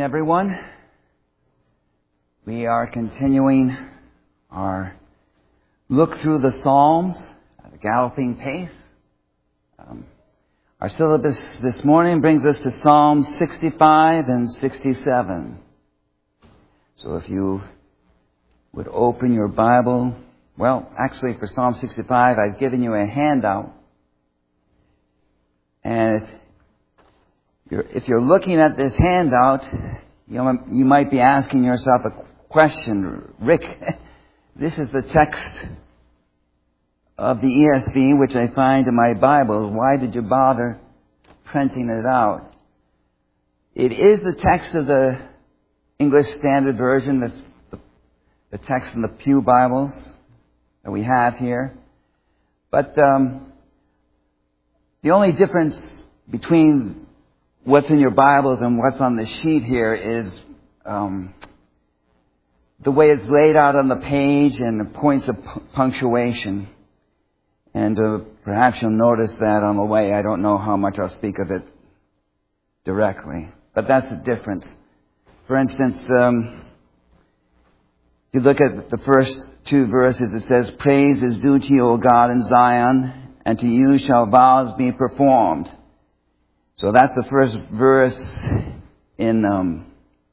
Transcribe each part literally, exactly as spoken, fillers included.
everyone. We are continuing our look through the Psalms at a galloping pace. Um, our syllabus this morning brings us to Psalms sixty-five and sixty-seven. So if you would open your Bible, well, actually for Psalm sixty-five, I've given you a handout. And if you're, if you're looking at this handout, you know, you might be asking yourself a question. Rick, this is the text of the E S V, which I find in my Bible. Why did you bother printing it out? It is the text of the English Standard Version. That's the, the text in the Pew Bibles that we have here. But um, the only difference between what's in your Bibles and what's on the sheet here is um, the way it's laid out on the page and the points of p- punctuation. And uh, perhaps you'll notice that on the way. I don't know how much I'll speak of it directly. But that's the difference. For instance, um, if you look at the first two verses, it says, "Praise is due to you, O God, in Zion, and to you shall vows be performed." So that's the first verse in um,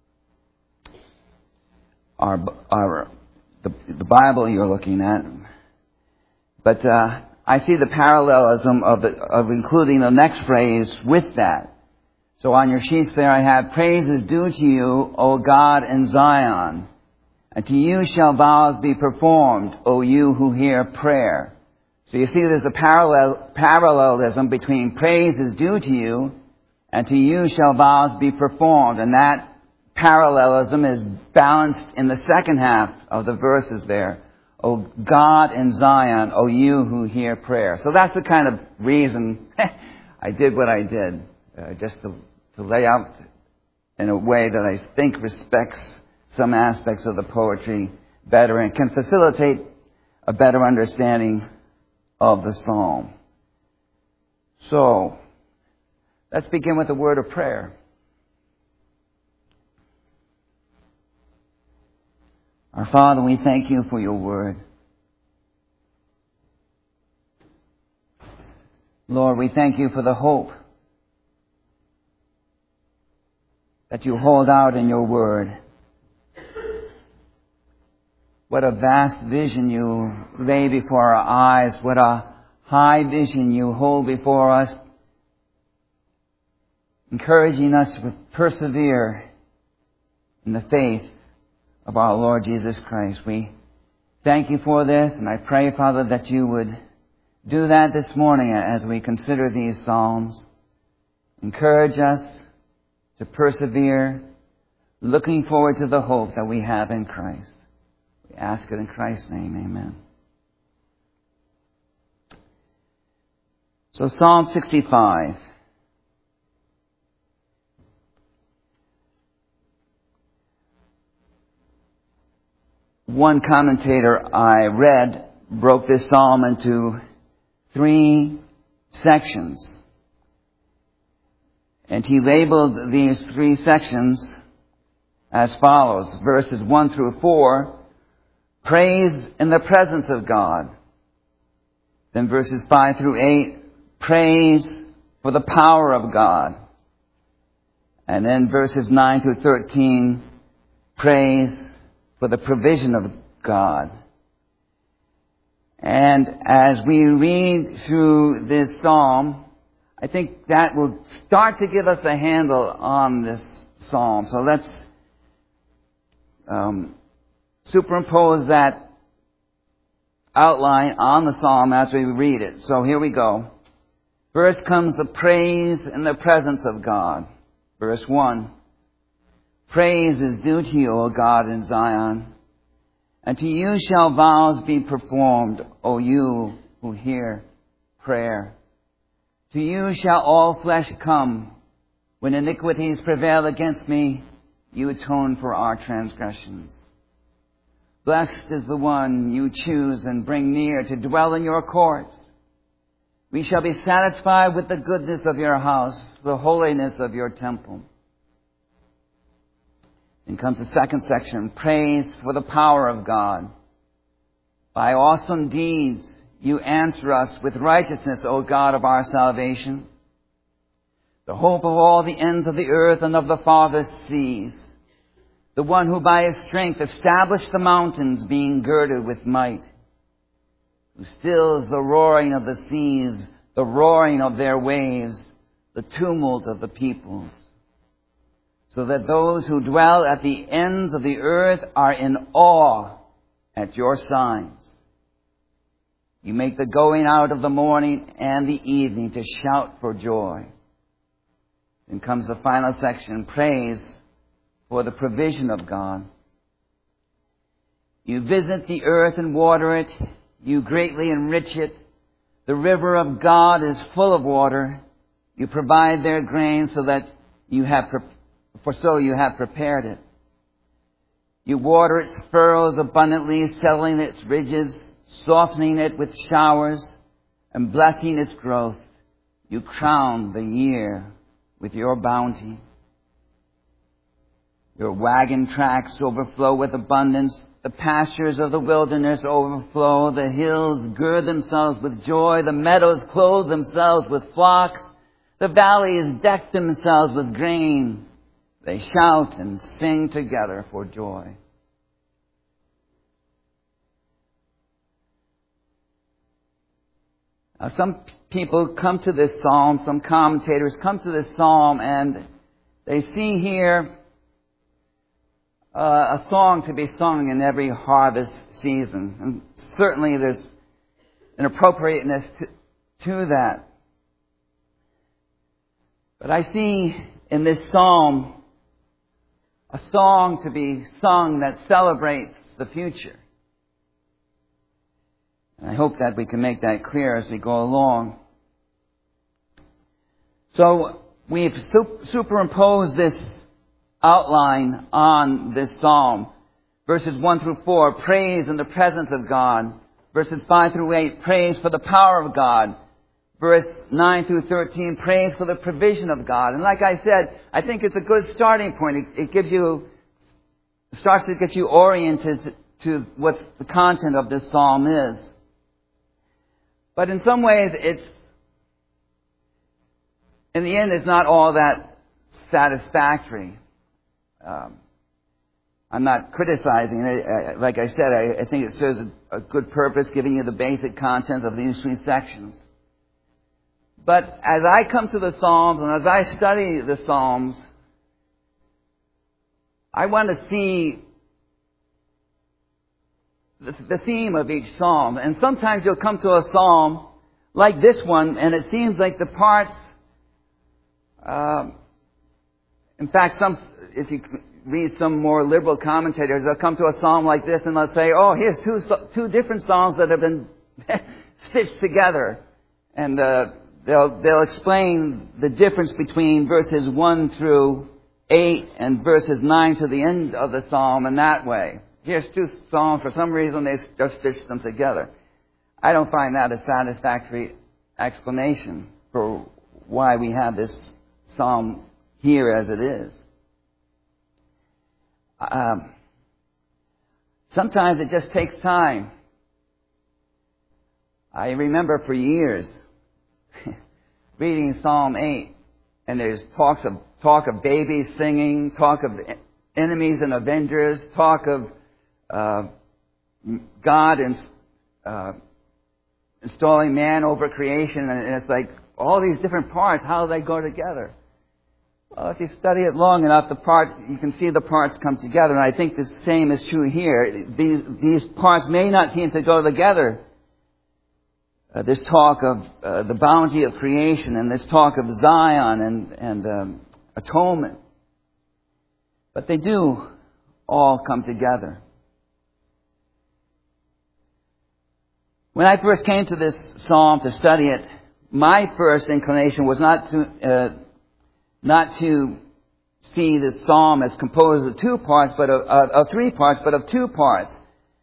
our, our the, the Bible you're looking at. But uh, I see the parallelism of, the, of including the next phrase with that. So on your sheets there I have, "Praise is due to you, O God in Zion, and to you shall vows be performed, O you who hear prayer." So you see there's a parallel parallelism between praise is due to you and to you shall vows be performed. And that parallelism is balanced in the second half of the verses there. O God in Zion, O you who hear prayer. So that's the kind of reason I did what I did. Uh, just to, to lay out in a way that I think respects some aspects of the poetry better and can facilitate a better understanding of the psalm. So, let's begin with a word of prayer. Our Father, we thank you for your word. Lord, we thank you for the hope that you hold out in your word. What a vast vision you lay before our eyes. What a high vision you hold before us, encouraging us to persevere in the faith of our Lord Jesus Christ. We thank you for this, and I pray, Father, that you would do that this morning as we consider these Psalms. Encourage us to persevere, looking forward to the hope that we have in Christ. We ask it in Christ's name, amen. So Psalm sixty-five. One commentator I read broke this psalm into three sections. And he labeled these three sections as follows. Verses one through four, praise in the presence of God. Then verses five through eight, praise for the power of God. And then verses nine through thirteen, praise for the provision of God. And as we read through this psalm, I think that will start to give us a handle on this psalm. So let's um, superimpose that outline on the psalm as we read it. So here we go. First comes the praise in the presence of God. Verse one. Praise is due to you, O God in Zion, and to you shall vows be performed, O you who hear prayer. To you shall all flesh come. When iniquities prevail against me, you atone for our transgressions. Blessed is the one you choose and bring near to dwell in your courts. We shall be satisfied with the goodness of your house, the holiness of your temple. Then comes the second section, praise for the power of God. By awesome deeds you answer us with righteousness, O God of our salvation, the hope of all the ends of the earth and of the farthest seas, the one who by his strength established the mountains, being girded with might, who stills the roaring of the seas, the roaring of their waves, the tumult of the peoples, so that those who dwell at the ends of the earth are in awe at your signs. You make the going out of the morning and the evening to shout for joy. Then comes the final section, praise for the provision of God. You visit the earth and water it. You greatly enrich it. The river of God is full of water. You provide their grain so that you have, for so you have prepared it. You water its furrows abundantly, settling its ridges, softening it with showers, and blessing its growth. You crown the year with your bounty. Your wagon tracks overflow with abundance. The pastures of the wilderness overflow. The hills gird themselves with joy. The meadows clothe themselves with flocks. The valleys deck themselves with grain. They shout and sing together for joy. Now, some people come to this psalm, some commentators come to this psalm, and they see here uh, a song to be sung in every harvest season. And certainly there's an appropriateness to, to that. But I see in this psalm a song to be sung that celebrates the future. And I hope that we can make that clear as we go along. So we've superimposed this outline on this psalm. Verses one through four, praise in the presence of God. Verses five through eight, praise for the power of God. Verse nine through thirteen, praise for the provision of God. And like I said, I think it's a good starting point. It, it gives you, starts to get you oriented to, to what the content of this psalm is. But in some ways, it's, in the end, it's not all that satisfactory. Um, I'm not criticizing it. Like I said, I, I think it serves a, a good purpose, giving you the basic contents of these three sections. But as I come to the Psalms and as I study the Psalms, I want to see the, the theme of each Psalm. And sometimes you'll come to a Psalm like this one, and it seems like the parts, uh, in fact, some, if you read some more liberal commentators, they'll come to a Psalm like this and they'll say, oh, here's two, two different Psalms that have been stitched together. And uh, they'll, they'll explain the difference between verses one through eight and verses nine to the end of the Psalm in that way. Here's two Psalms. For some reason, they just stitched them together. I don't find that a satisfactory explanation for why we have this Psalm here as it is. Um, sometimes it just takes time. I remember for years reading Psalm eight, and there's talks of talk of babies singing, talk of enemies and avengers, talk of uh, God and uh, installing man over creation, and it's like all these different parts. How do they go together? Well, if you study it long enough, the part you can see the parts come together, and I think the same is true here. These these parts may not seem to go together. Uh, this talk of uh, the bounty of creation, and this talk of Zion and and um, atonement, but they do all come together. When I first came to this psalm to study it, my first inclination was not to uh, not to see this psalm as composed of two parts, but of, of, of three parts, but of two parts.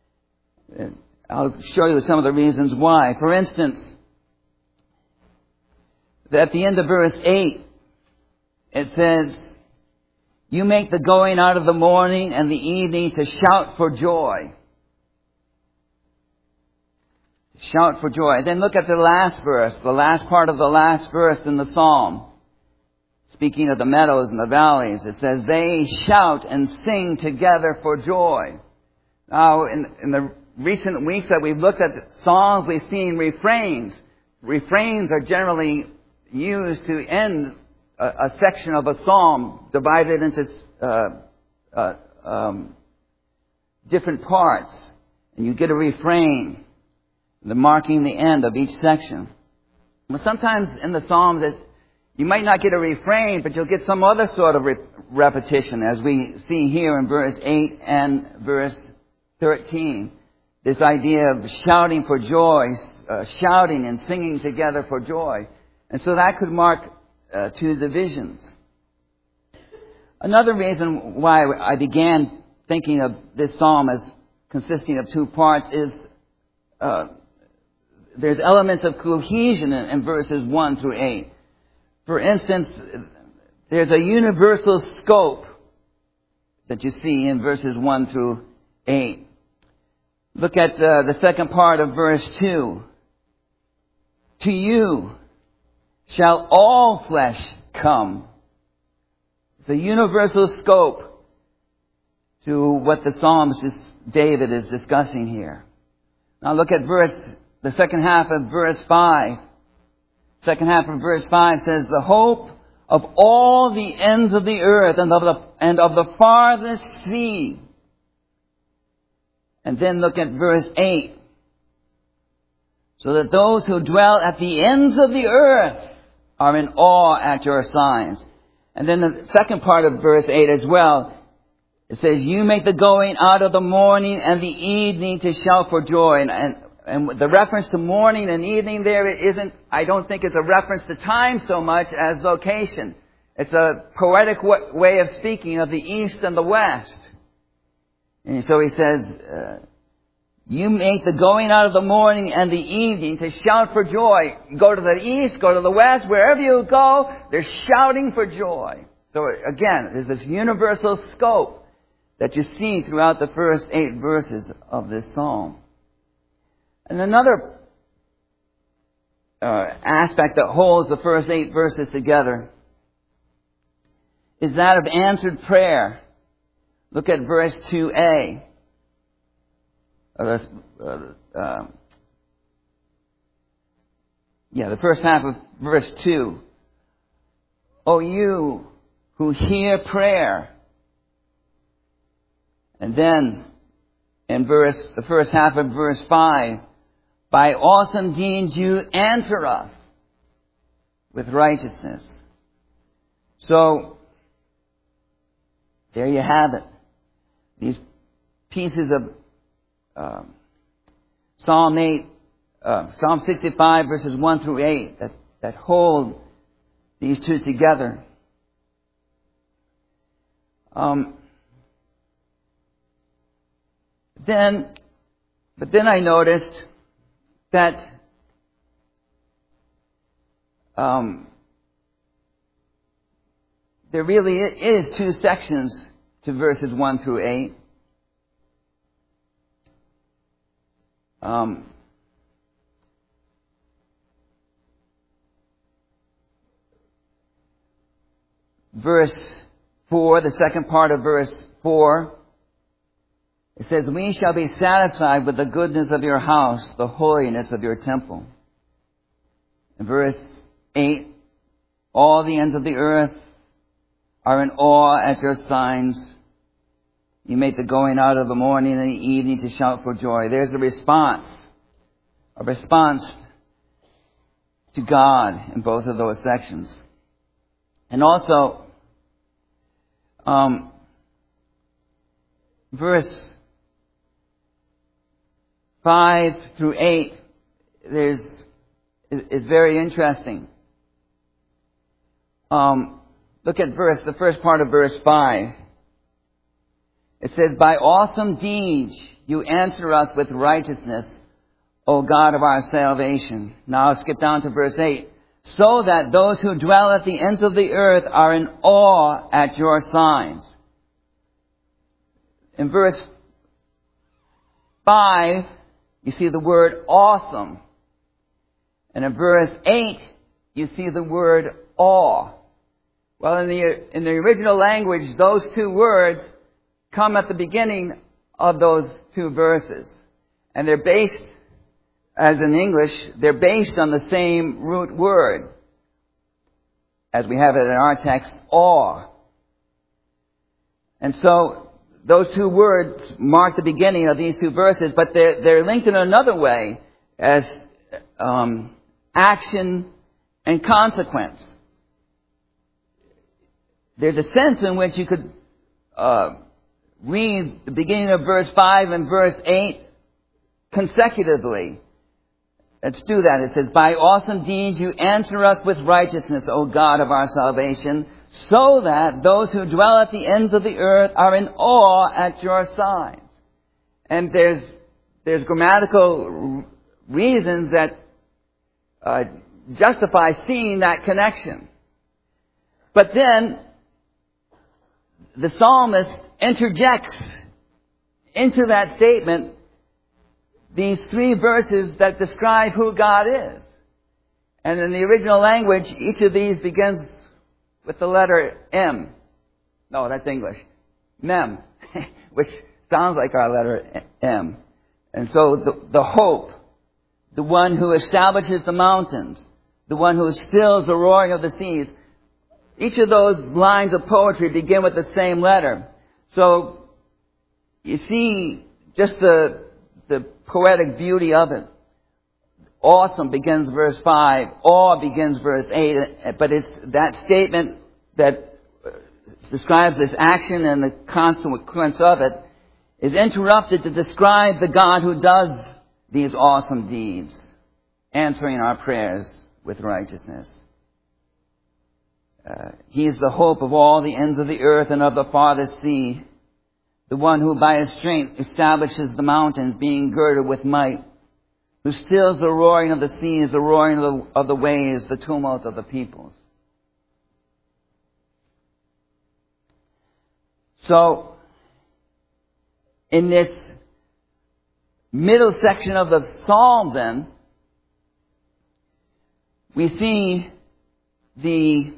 I'll show you some of the reasons why. For instance, at the end of verse eight, it says, You make the going out of the morning and the evening to shout for joy. Shout for joy. Then look at the last verse, the last part of the last verse in the psalm. Speaking of the meadows and the valleys, it says, they shout and sing together for joy. Now, in, in the recent weeks that we've looked at songs, we've seen refrains. Refrains are generally used to end a, a section of a psalm, divided into uh, uh, um, different parts. And you get a refrain, the marking the end of each section. But sometimes in the psalms, it, you might not get a refrain, but you'll get some other sort of re- repetition, as we see here in verse eight and verse thirteen. This idea of shouting for joy, uh, shouting and singing together for joy. And so that could mark uh, two divisions. Another reason why I began thinking of this psalm as consisting of two parts is uh, there's elements of cohesion in, in verses one through eight. For instance, there's a universal scope that you see in verses one through eight. Look at uh, the second part of verse two. To you shall all flesh come. It's a universal scope to what the Psalms is, David is discussing here. Now look at verse, the second half of verse five. Second half of verse five says, the hope of all the ends of the earth and of the, and of the farthest sea. And then look at verse eight. So that those who dwell at the ends of the earth are in awe at your signs. And then the second part of verse eight as well. It says, you make the going out of the morning and the evening to shout for joy. And, and, and the reference to morning and evening there isn't, I don't think it's a reference to time so much as location. It's a poetic w- way of speaking of the east and the west. And so he says, uh, you make the going out of the morning and the evening to shout for joy. Go to the east, go to the west, wherever you go, they're shouting for joy. So again, there's this universal scope that you see throughout the first eight verses of this psalm. And another uh, aspect that holds the first eight verses together is that of answered prayer. Look at verse two a. Uh, uh, uh, yeah, the first half of verse two. O you who hear prayer. And then in verse, the first half of verse five, by awesome deeds you answer us with righteousness. So, there you have it. These pieces of uh, Psalm eight, uh, Psalm sixty-five verses one through eight that, that hold these two together. Um, then, but then I noticed that um, there really is two sections to verses one through eight. Um, verse four, the second part of verse four, it says, we shall be satisfied with the goodness of your house, the holiness of your temple. In verse eight, all the ends of the earth are in awe at your signs. You make the going out of the morning and the evening to shout for joy. There's a response. A response to God in both of those sections. And also, um, verse five through eight there's, is, is very interesting. Um, look at verse, the first part of verse five. It says, by awesome deeds you answer us with righteousness, O God of our salvation. Now I'll skip down to verse eight. so that those who dwell at the ends of the earth are in awe at your signs. In verse five, you see the word awesome. And in verse eight, you see the word awe. Well, in the, in the original language, those two words come at the beginning of those two verses. And they're based, as in English, they're based on the same root word, as we have it in our text, awe. And so, those two words mark the beginning of these two verses, but they're, they're linked in another way as um, action and consequence. There's a sense in which you could uh, read the beginning of verse five and verse eight consecutively. Let's do that. It says, by awesome deeds you answer us with righteousness, O God of our salvation, so that those who dwell at the ends of the earth are in awe at your signs. And there's there's grammatical reasons that uh, justify seeing that connection. But then the psalmist interjects into that statement these three verses that describe who God is. And in the original language, each of these begins with the letter M. No, that's English. Mem, which sounds like our letter M. And so the, the hope, the one who establishes the mountains, the one who stills the roaring of the seas, each of those lines of poetry begin with the same letter. So you see just the the poetic beauty of it. Awesome begins verse five. Awe begins verse eight. But it's that statement that describes this action and the consequence of it is interrupted to describe the God who does these awesome deeds, answering our prayers with righteousness. Uh, he is the hope of all the ends of the earth and of the farthest sea. The one who by his strength establishes the mountains, being girded with might, who stills the roaring of the seas, the roaring of the, of the waves, the tumult of the peoples. So, in this middle section of the psalm then, we see the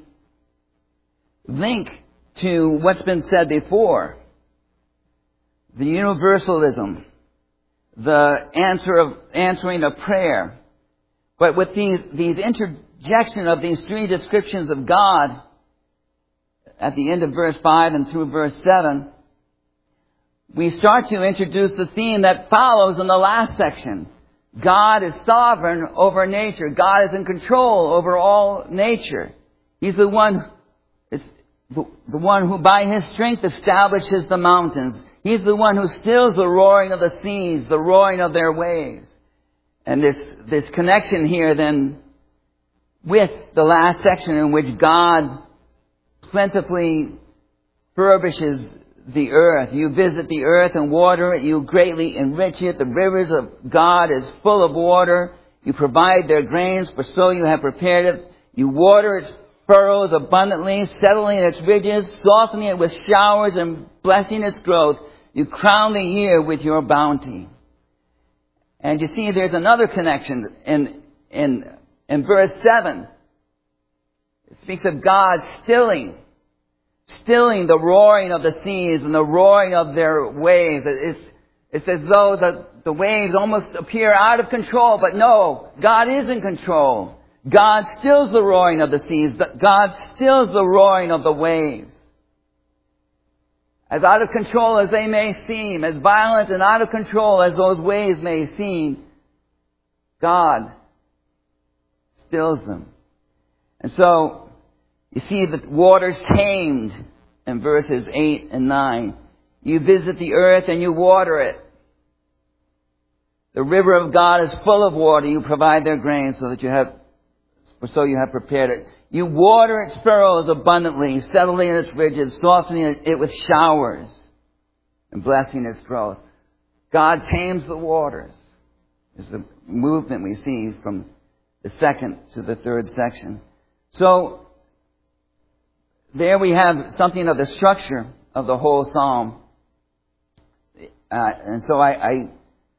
link to what's been said before. The universalism, the answer of answering a prayer. But with these, these interjection of these three descriptions of God at the end of verse five and through verse seven, we start to introduce the theme that follows in the last section. God is sovereign over nature. God is in control over all nature. He's the one, is the, the one who by his strength establishes the mountains. He's the one who stills the roaring of the seas, the roaring of their waves. And this, this connection here then with the last section in which God plentifully furbishes the earth. You visit the earth and water it. You greatly enrich it. The rivers of God is full of water. You provide their grains, for so you have prepared it. You water its furrows abundantly, settling its ridges, softening it with showers, and blessing its growth. You crown the year with your bounty. And you see there's another connection in, in, in verse seven. It speaks of God stilling, stilling the roaring of the seas and the roaring of their waves. It's, it's as though the, the waves almost appear out of control, but no, God is in control. God stills the roaring of the seas. God stills the roaring of the waves. As out of control as they may seem, as violent and out of control as those waves may seem, God stills them. And so, you see the waters tamed in verses eight and nine. You visit the earth and you water it. The river of God is full of water. You provide their grain so that you have, so you have prepared it. You water its furrows abundantly, settling its ridges, softening it with showers, and blessing its growth. God tames the waters, is the movement we see from the second to the third section. So, there we have something of the structure of the whole psalm. Uh, and so I, I,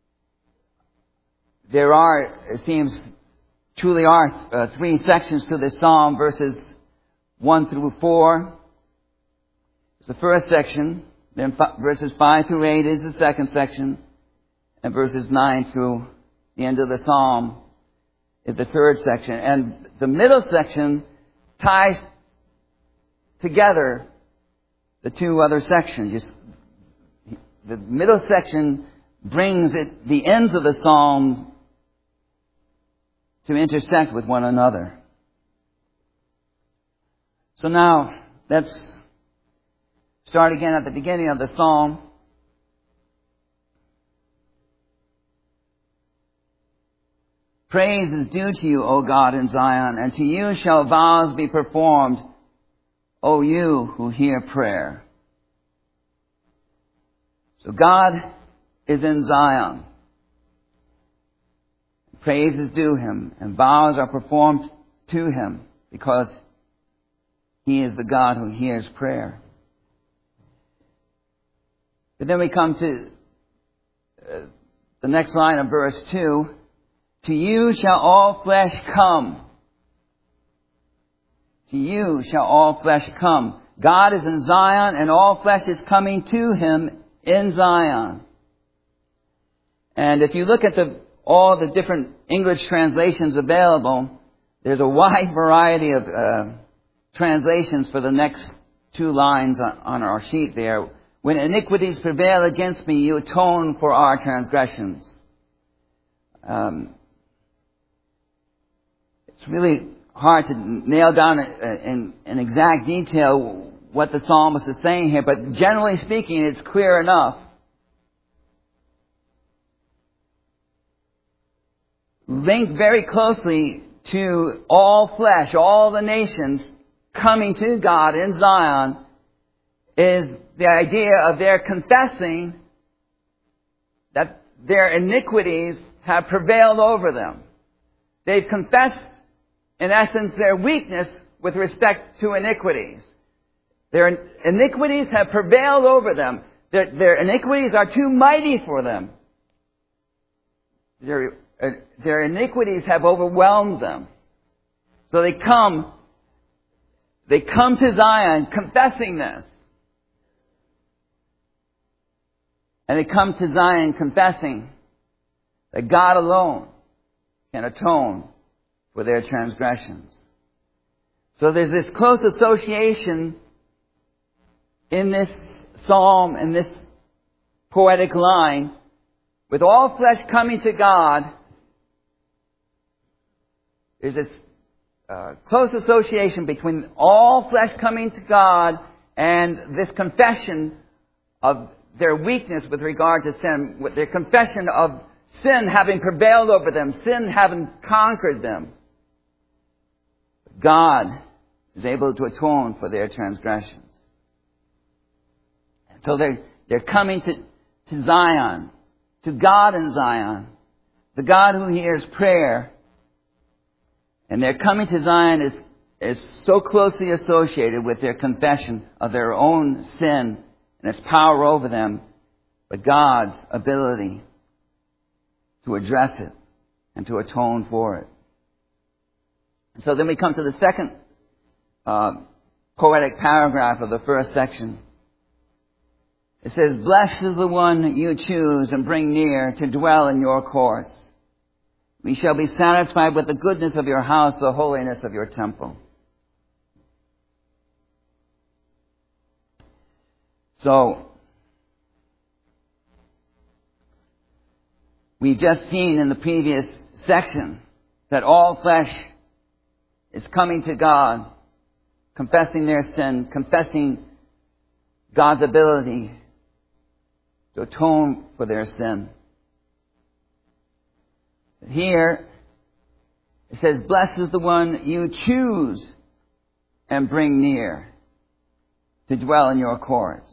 there are, it seems, truly are uh, three sections to this psalm, verses one through four. It's the first section. Then f- verses five through eight is the second section. And verses nine through the end of the psalm is the third section. And the middle section ties together the two other sections. Just, the middle section brings it, the ends of the psalm to intersect with one another. So now, let's start again at the beginning of the psalm. Praise is due to you, O God, in Zion, and to you shall vows be performed, O you who hear prayer. So God is in Zion. Praise is due him, and vows are performed to him, because he is the God who hears prayer. But then we come to uh, the next line of verse two. To you shall all flesh come. To you shall all flesh come. God is in Zion, and all flesh is coming to him in Zion. And if you look at the all the different English translations available, there's a wide variety of uh, translations for the next two lines on, on our sheet there. When iniquities prevail against me, you atone for our transgressions. Um, it's really hard to nail down in, in exact detail what the psalmist is saying here, but generally speaking, it's clear enough. Linked very closely to all flesh, all the nations coming to God in Zion, is the idea of their confessing that their iniquities have prevailed over them. They've confessed, in essence, their weakness with respect to iniquities. Their iniquities have prevailed over them. Their, their iniquities are too mighty for them. Their, uh, their iniquities have overwhelmed them. So they come, they come to Zion confessing this. And they come to Zion confessing that God alone can atone for their transgressions. So there's this close association in this psalm, in this poetic line, with all flesh coming to God. There's this uh, close association between all flesh coming to God and this confession of their weakness with regard to sin, with their confession of sin having prevailed over them, sin having conquered them. God is able to atone for their transgressions. So they're, they're coming to, to Zion, to God in Zion, the God who hears prayer. And their coming to Zion is, is so closely associated with their confession of their own sin and its power over them, but God's ability to address it and to atone for it. And so then we come to the second uh, poetic paragraph of the first section. It says, blessed is the one you choose and bring near to dwell in your courts. We shall be satisfied with the goodness of your house, the holiness of your temple. So, we've just seen in the previous section that all flesh is coming to God, confessing their sin, confessing God's ability to atone for their sin. Here, it says, blessed is the one you choose and bring near to dwell in your courts.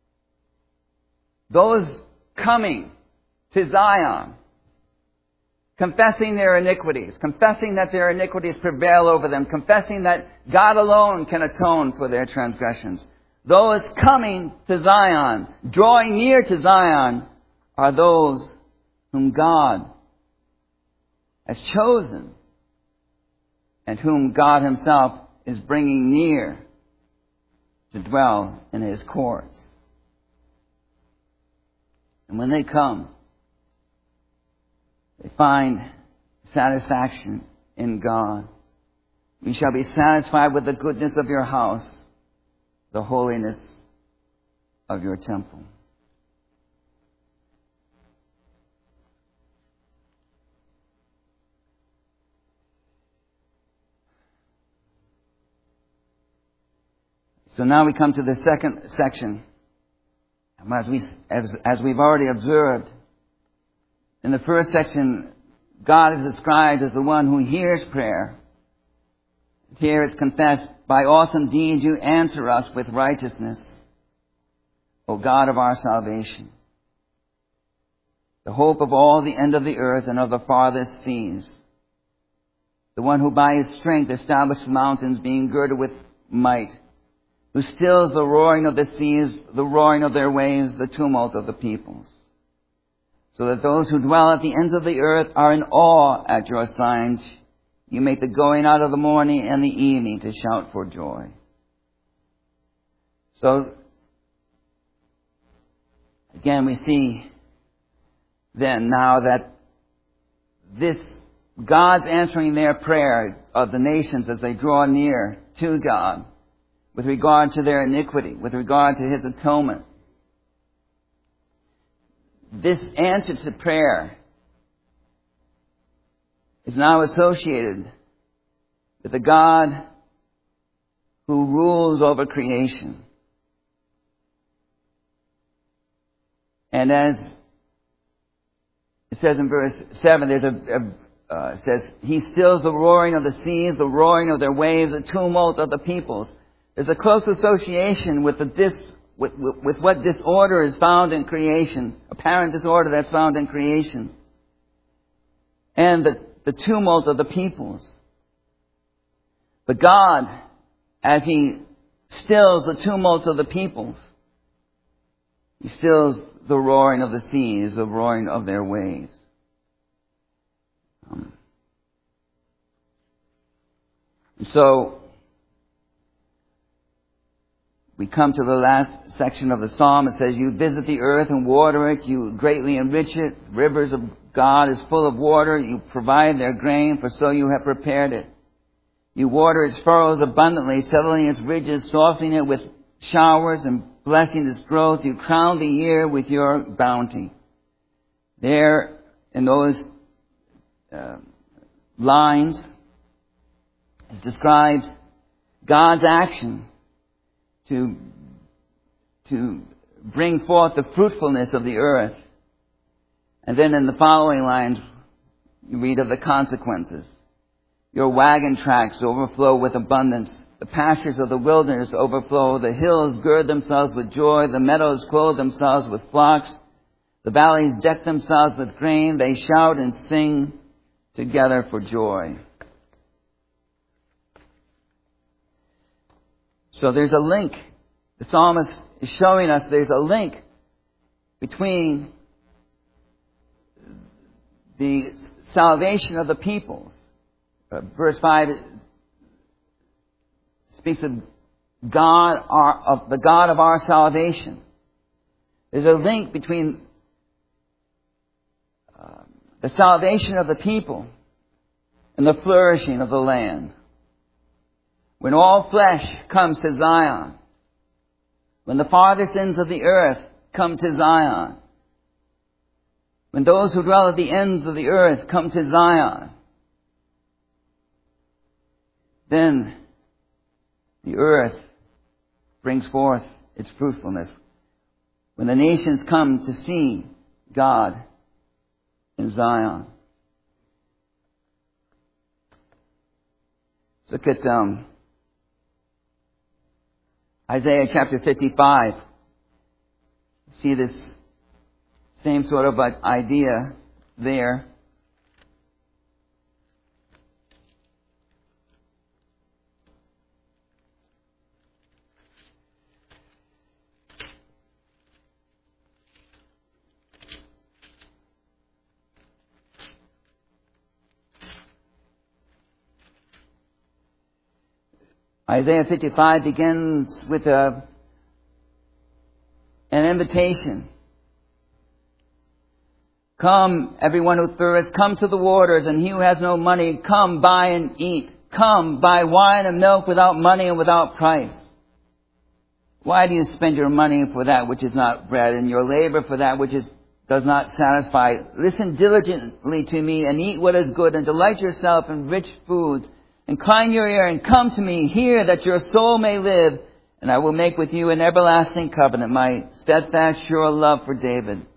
Those coming to Zion confessing their iniquities, confessing that their iniquities prevail over them, confessing that God alone can atone for their transgressions. Those coming to Zion, drawing near to Zion, are those whom God has chosen and whom God himself is bringing near to dwell in his courts. And when they come, they find satisfaction in God. We shall be satisfied with the goodness of your house, the holiness of your temple. So now we come to the second section. As, we, as, as we've already observed, in the first section, God is described as the one who hears prayer. Here it's confessed, by awesome deeds you answer us with righteousness, O God of our salvation, the hope of all the end of the earth and of the farthest seas, the one who by his strength established the mountains, being girded with might, who stills the roaring of the seas, the roaring of their waves, the tumult of the peoples, so that those who dwell at the ends of the earth are in awe at your signs. You make the going out of the morning and the evening to shout for joy. So, again, we see then now that this, God's answering their prayer of the nations as they draw near to God with regard to their iniquity, with regard to his atonement. This answer to prayer is now associated with the God who rules over creation. And as it says in verse seven, there's a, a uh, it says, he stills the roaring of the seas, the roaring of their waves, the tumult of the peoples. There's a close association with the dis, with, with, with what disorder is found in creation, apparent disorder that's found in creation, and the the tumult of the peoples. But God, as he stills the tumult of the peoples, he stills the roaring of the seas, the roaring of their waves. Um, and so, we come to the last section of the psalm. It says, you visit the earth and water it. You greatly enrich it. Rivers of God is full of water. You provide their grain, for so you have prepared it. You water its furrows abundantly, settling its ridges, softening it with showers and blessing its growth. You crown the year with your bounty. There, in those uh, lines, it describes God's action to, to bring forth the fruitfulness of the earth. And then in the following lines, you read of the consequences. Your wagon tracks overflow with abundance. The pastures of the wilderness overflow. The hills gird themselves with joy. The meadows clothe themselves with flocks. The valleys deck themselves with grain. They shout and sing together for joy. So there's a link. The psalmist is showing us there's a link between the salvation of the peoples. Uh, verse five speaks of God, our, of the God of our salvation. There's a link between uh, the salvation of the people and the flourishing of the land. When all flesh comes to Zion, when the farthest ends of the earth come to Zion, when those who dwell at the ends of the earth come to Zion, then the earth brings forth its fruitfulness. When the nations come to see God in Zion. Let's look at um, Isaiah chapter fifty-five. See this same sort of idea there. Isaiah fifty-five begins with a, an invitation. Come, everyone who thirsts, come to the waters, and he who has no money, come, buy and eat. Come, buy wine and milk without money and without price. Why do you spend your money for that which is not bread, and your labor for that which is does not satisfy? Listen diligently to me, and eat what is good, and delight yourself in rich foods. Incline your ear and come to me. Hear that your soul may live, and I will make with you an everlasting covenant, my steadfast, sure love for David.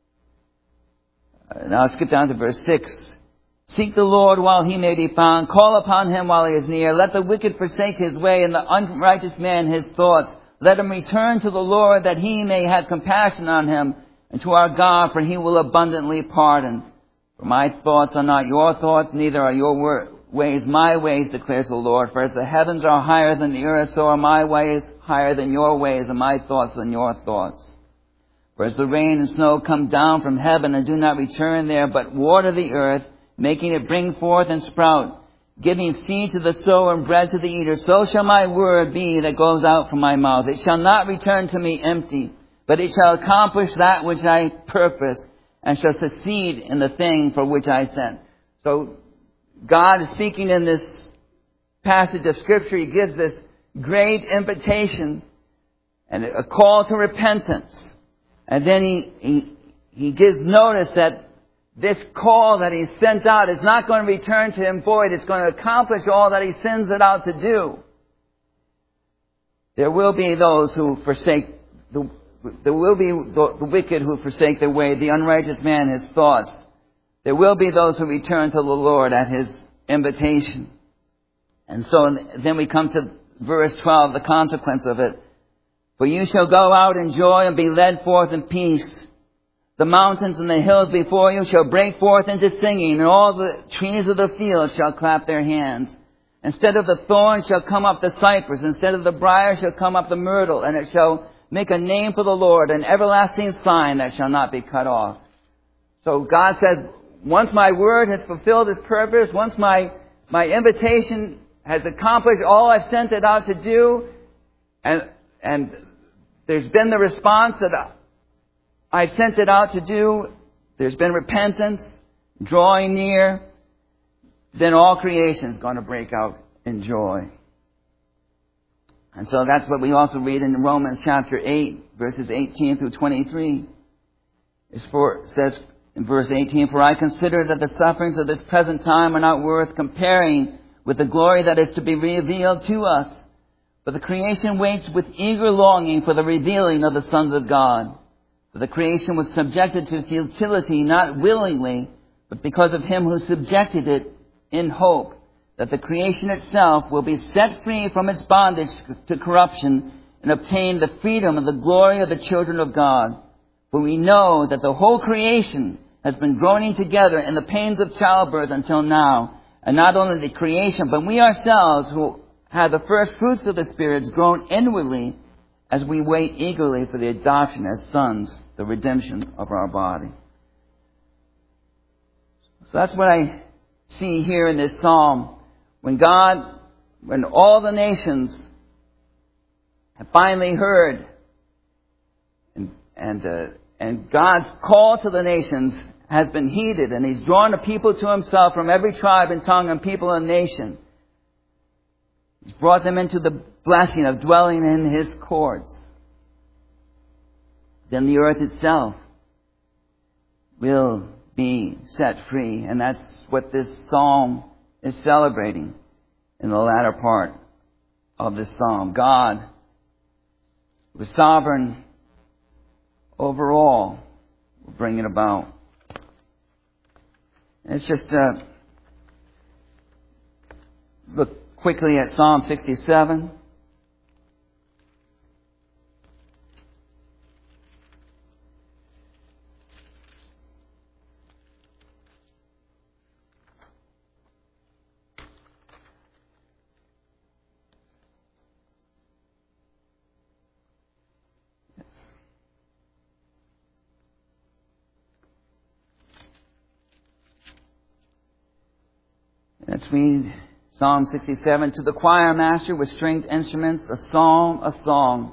Uh, now I'll skip down to verse six. Seek the Lord while he may be found. Call upon him while he is near. Let the wicked forsake his way, and the unrighteous man his thoughts. Let him return to the Lord, that he may have compassion on him, and to our God, for he will abundantly pardon. For my thoughts are not your thoughts, neither are your ways my ways, declares the Lord. For as the heavens are higher than the earth, so are my ways higher than your ways, and my thoughts than your thoughts. For as the rain and snow come down from heaven and do not return there, but water the earth, making it bring forth and sprout, giving seed to the sower and bread to the eater, so shall my word be that goes out from my mouth. It shall not return to me empty, but it shall accomplish that which I purpose, and shall succeed in the thing for which I sent. So God is speaking in this passage of Scripture. He gives this great invitation and a call to repentance. And then he, he, he gives notice that this call that he sent out is not going to return to him void. It's going to accomplish all that he sends it out to do. There will be those who forsake, the, there will be the, the wicked who forsake their way, the unrighteous man his thoughts. There will be those who return to the Lord at his invitation. And so then we come to verse twelve, the consequence of it. For you shall go out in joy and be led forth in peace. The mountains and the hills before you shall break forth into singing, and all the trees of the field shall clap their hands. Instead of the thorn shall come up the cypress, instead of the briar shall come up the myrtle, and it shall make a name for the Lord, an everlasting sign that shall not be cut off. So God said, once my word has fulfilled its purpose, once my, my invitation has accomplished all I've sent it out to do, and, and there's been the response that I've sent it out to do, there's been repentance, drawing near, then all creation is going to break out in joy. And so that's what we also read in Romans chapter eight, verses eighteen through twenty-three. It says in verse eighteen, for I consider that the sufferings of this present time are not worth comparing with the glory that is to be revealed to us. For the creation waits with eager longing for the revealing of the sons of God. For the creation was subjected to futility, not willingly, but because of him who subjected it, in hope that the creation itself will be set free from its bondage to corruption and obtain the freedom and the glory of the children of God. For we know that the whole creation has been groaning together in the pains of childbirth until now. And not only the creation, but we ourselves who have the first fruits of the spirits groan inwardly as we wait eagerly for the adoption as sons, the redemption of our body. So that's what I see here in this psalm. When God, when all the nations have finally heard, and and uh, and God's call to the nations has been heeded, and He's drawn the people to Himself from every tribe and tongue and people and nation. He's brought them into the blessing of dwelling in His courts. Then the earth itself will be set free. And that's what this psalm is celebrating in the latter part of this psalm. God was sovereign over all, will bring it about. And it's just uh, look quickly at Psalm sixty-seven. Let's read Psalm sixty-seven, to the choir master with stringed instruments, a psalm, a song.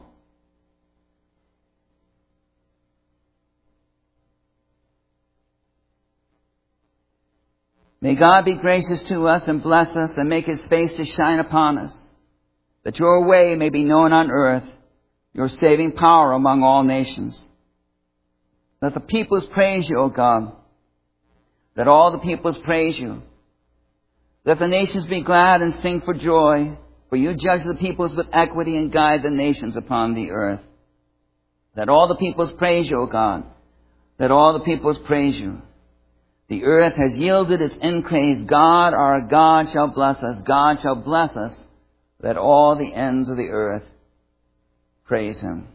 May God be gracious to us and bless us and make His face to shine upon us, that your way may be known on earth, your saving power among all nations. Let the peoples praise you, O God. Let all the peoples praise you. Let the nations be glad and sing for joy, for you judge the peoples with equity and guide the nations upon the earth. Let all the peoples praise you, O God. Let all the peoples praise you. The earth has yielded its increase. God, our God, shall bless us. God shall bless us. Let all the ends of the earth praise Him.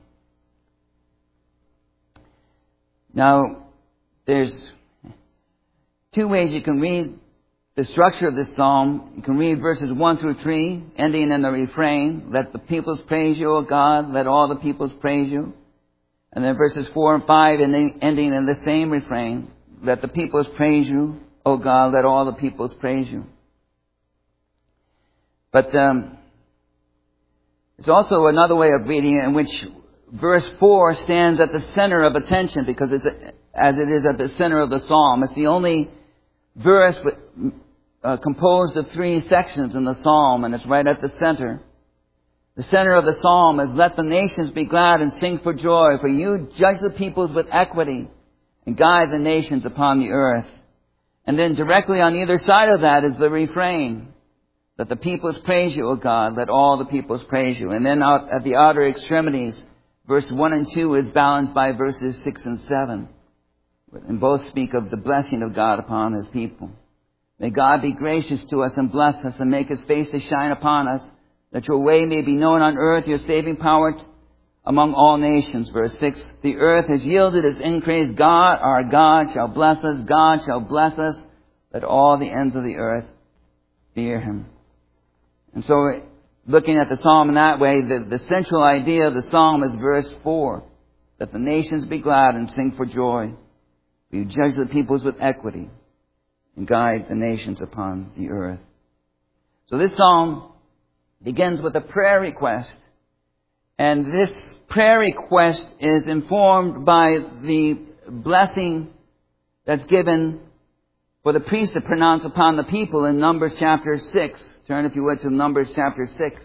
Now, there's two ways you can read the structure of this psalm. You can read verses one through three, ending in the refrain, let the peoples praise you, O God, let all the peoples praise you. And then verses four and five, ending, ending in the same refrain, let the peoples praise you, O God, let all the peoples praise you. But um, there's also another way of reading it in which verse four stands at the center of attention, because it's as it is at the center of the psalm. It's the only verse with, uh, composed of three sections in the psalm, and it's right at the center. The center of the psalm is, let the nations be glad and sing for joy, for you judge the peoples with equity and guide the nations upon the earth. And then directly on either side of that is the refrain, let the peoples praise you, O God, let all the peoples praise you. And then out at the outer extremities, verse one and two is balanced by verses six and seven. And both speak of the blessing of God upon His people. May God be gracious to us and bless us and make His face to shine upon us, that your way may be known on earth, your saving power among all nations. Verse six, the earth has yielded its increase. God, our God, shall bless us. God shall bless us. Let all the ends of the earth fear Him. And so, looking at the psalm in that way, the, the central idea of the psalm is verse four. Let the nations be glad and sing for joy. For you judge the peoples with equity and guide the nations upon the earth. So this psalm begins with a prayer request. And this prayer request is informed by the blessing that's given for the priest to pronounce upon the people in Numbers chapter six. Turn, if you would, to Numbers chapter six.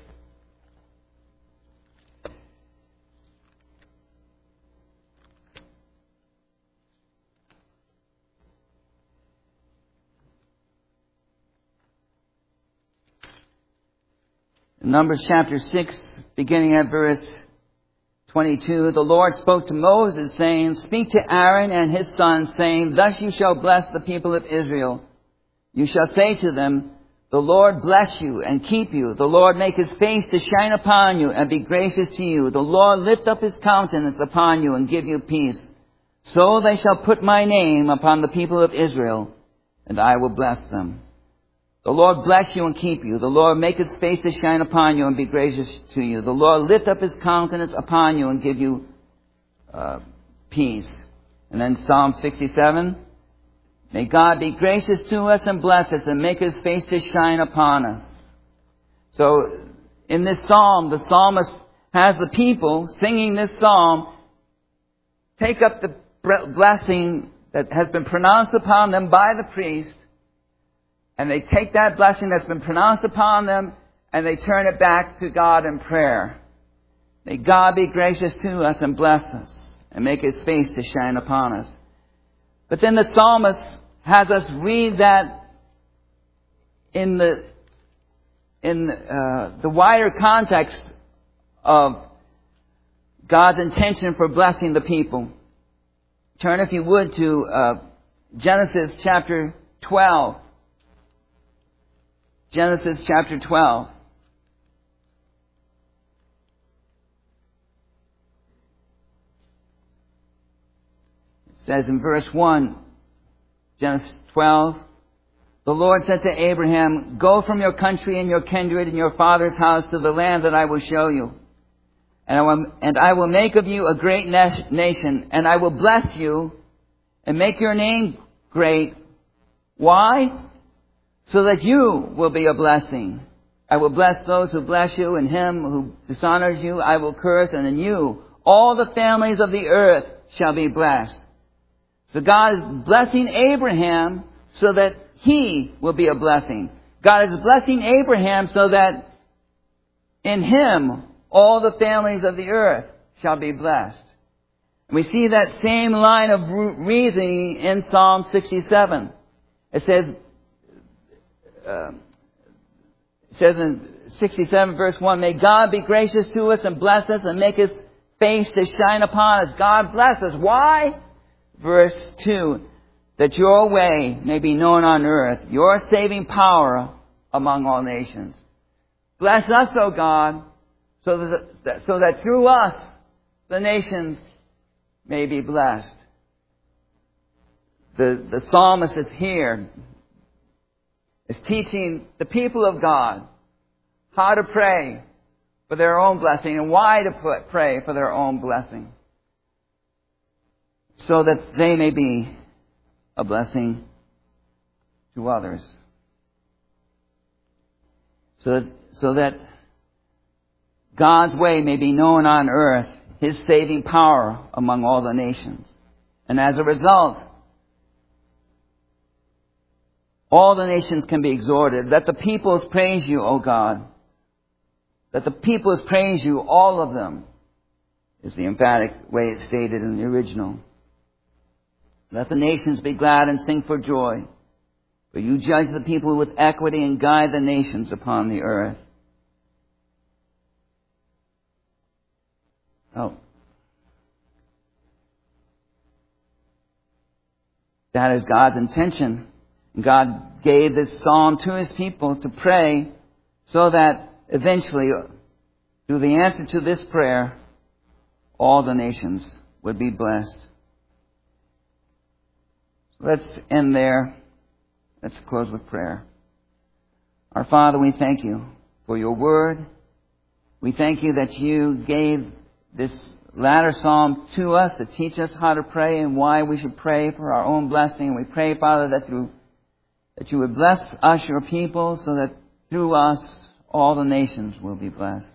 In Numbers chapter six, beginning at verse twenty-two, the Lord spoke to Moses, saying, speak to Aaron and his sons, saying, thus you shall bless the people of Israel. You shall say to them, the Lord bless you and keep you. The Lord make His face to shine upon you and be gracious to you. The Lord lift up His countenance upon you and give you peace. So they shall put my name upon the people of Israel, and I will bless them. The Lord bless you and keep you. The Lord make His face to shine upon you and be gracious to you. The Lord lift up His countenance upon you and give you uh, peace. And then Psalm sixty-seven. May God be gracious to us and bless us and make His face to shine upon us. So in this psalm, the psalmist has the people singing this psalm take up the blessing that has been pronounced upon them by the priest, and they take that blessing that's been pronounced upon them and they turn it back to God in prayer. May God be gracious to us and bless us and make His face to shine upon us. But then the psalmist has us read that in the in uh, the wider context of God's intention for blessing the people. Turn, if you would, to uh, Genesis chapter twelve. Genesis chapter twelve. It says in verse one, Genesis twelve, the Lord said to Abraham, go from your country and your kindred and your father's house to the land that I will show you. And I will, and I will make of you a great nation, and I will bless you and make your name great. Why? so that you will be a blessing. I will bless those who bless you, and him who dishonors you I will curse, and in you all the families of the earth shall be blessed. So God is blessing Abraham so that he will be a blessing. God is blessing Abraham so that in him all the families of the earth shall be blessed. And we see that same line of reasoning in Psalm sixty-seven. It says, uh, it says in sixty-seven verse one, may God be gracious to us and bless us and make his face to shine upon us. God bless us. Why? Verse two, that your way may be known on earth, your saving power among all nations. Bless us, O God, so that, so that through us the nations may be blessed. The, the psalmist is here, is teaching the people of God how to pray for their own blessing and why to put, pray for their own blessing, so that they may be a blessing to others. So that, so that God's way may be known on earth, his saving power among all the nations. And as a result, all the nations can be exhorted. Let the peoples praise you, O God. Let the peoples praise you, all of them, is the emphatic way it's stated in the original. Let the nations be glad and sing for joy. For you judge the people with equity and guide the nations upon the earth. Oh. That is God's intention. God gave this psalm to his people to pray so that eventually, through the answer to this prayer, all the nations would be blessed. Let's end there. Let's close with prayer. Our Father, we thank you for your word. We thank you that you gave this latter psalm to us to teach us how to pray and why we should pray for our own blessing. We pray, Father, that through that you would bless us, your people, so that through us all the nations will be blessed.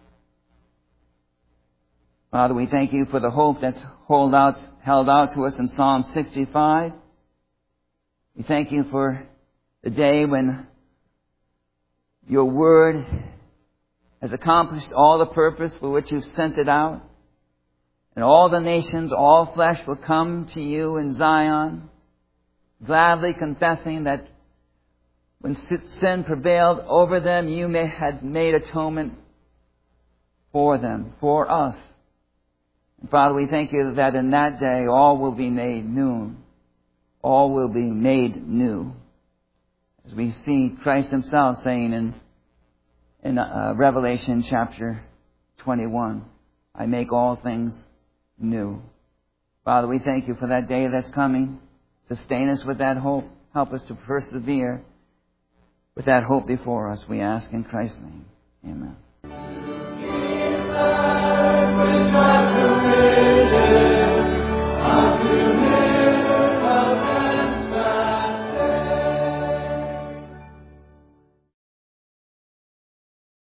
Father, we thank you for the hope that's hold out, held out to us in Psalm sixty-five. We thank you for the day when your word has accomplished all the purpose for which you've sent it out. And all the nations, all flesh will come to you in Zion, gladly confessing that when sin prevailed over them, you may had made atonement for them, for us. And Father, we thank you that in that day all will be made new. All will be made new. As we see Christ himself saying in, in uh, Revelation chapter twenty-one, I make all things new. Father, we thank you for that day that's coming. Sustain us with that hope. Help us to persevere with that hope before us, we ask in Christ's name. Amen.